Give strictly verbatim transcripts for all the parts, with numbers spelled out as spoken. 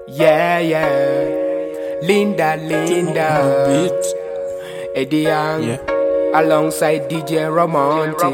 Yeah, yeah. Linda, Linda. Eddie Young. Yeah. Alongside D J Romantic.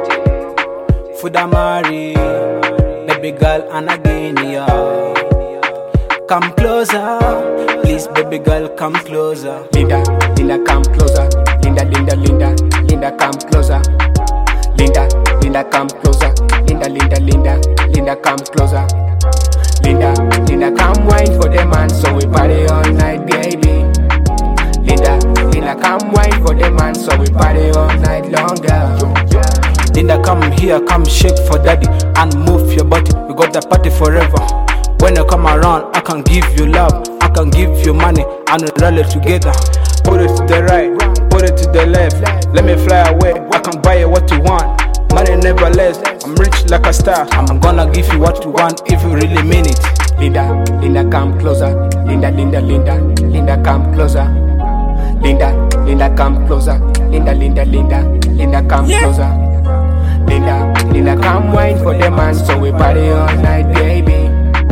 Fudamari, baby girl, and again, yeah. Come closer, please, baby girl, come closer. Linda, Linda, come closer. Linda, Linda, Linda, Linda, come closer. Linda, Linda, come closer. Linda, Linda, Linda, Linda, come closer. Linda, Linda, come wine for the man, so we party all night, baby. Linda, Linda, come wine for the man, so we party all night longer. Linda, come here, come shake for daddy and move your body. We got that party forever. When you come around, I can give you love, I can give you money, and we rally together. Put it to the right, put it to the left. Let me fly away, I can buy you what you want. Money never less, I'm rich like a star. I'm gonna give you what you want if you really mean it. Linda, Linda, come closer. Linda, Linda, Linda, Linda, come closer. Linda, Linda, come closer. Linda, Linda, Linda, Linda, come closer. Linda, Linda, come wine for the man, so we party all night, baby.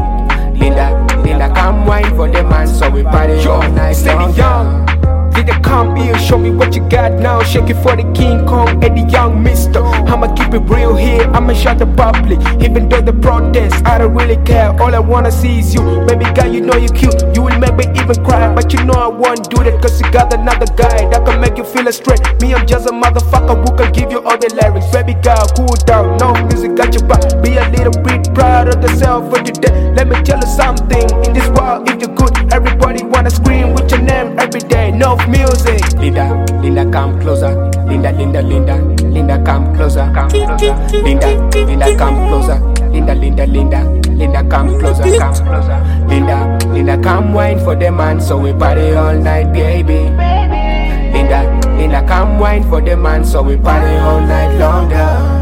Linda, Linda, come wine for the man, so we party all night long. Linda, come here, show me what you got now. Shake it for the King Kong, Eddie Young, mister. I'ma keep it real here, I'ma shut the public. Even though the protest, I don't really care. All I wanna see is you, baby girl, you know you cute. You will make me even cry, but you know I won't do that, cause you got another guy that can make you feel straight. Me, I'm just a motherfucker who can give you all the lyrics. Baby girl, cool down, no music got your back. Be a little bit proud of yourself for today. Let me tell you something, in this world, if you're good, everybody wanna scream with your name every day. No music. Linda, Linda, come closer. Linda, Linda, Linda, Linda, come closer. Come closer. Linda, Linda, come closer. Linda, Linda, Linda, Linda, come closer. Come closer. Linda, Linda, come wine for the man, so we party all night, baby. Linda, Linda, come wine for the man, so we party all night longer.